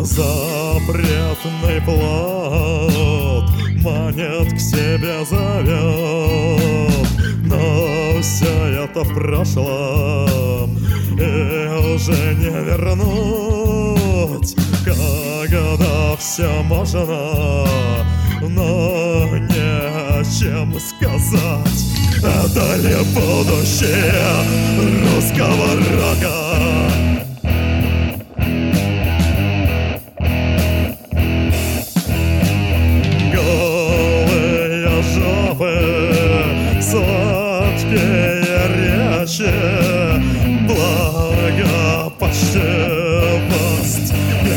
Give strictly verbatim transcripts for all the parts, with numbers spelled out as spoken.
Запретный плод манит к себе, зовет, но все это в прошлом и уже не вернуть. Когда все можно, но не о чем сказать. Это ли будущее русского рока? Голые жопы, сладкие речи, благопочтимость,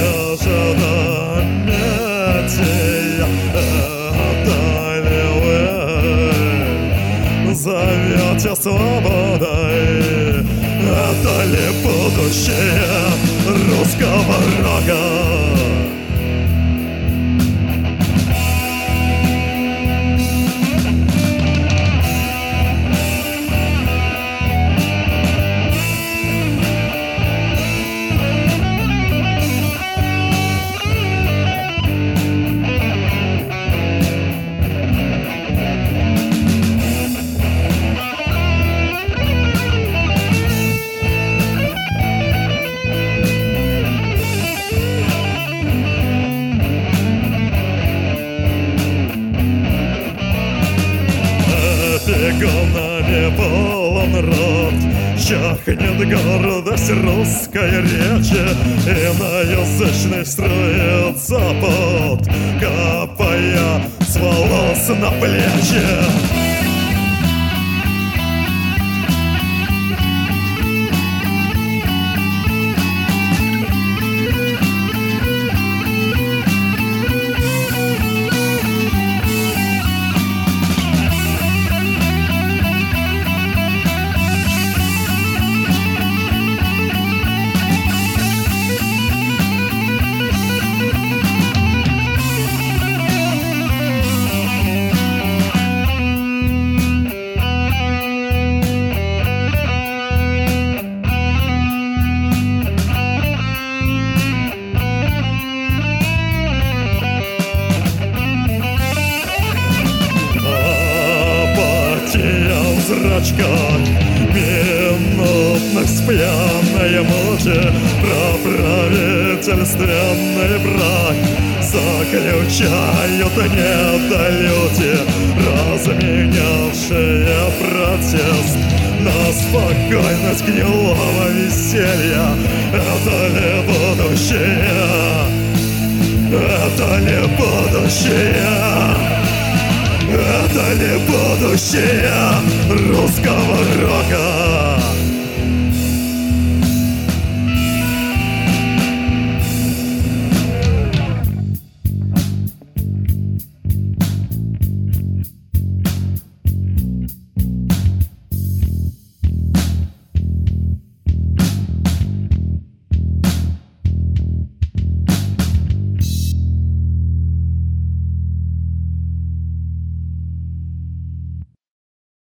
междометия. Это ли вы зовете свободой? Это ли будущее русского рока? Эпигонами полон рот, чахнет гордость русской речи, иноязычный строится пот, капая с волос на плечи. В зрачках минутных с пьяной мути про правительственный брак заключают недолюди, разменявшие протест на спокойность гнилого веселья. Это ли будущее? Это ли будущее? Это ли будущее русского рока?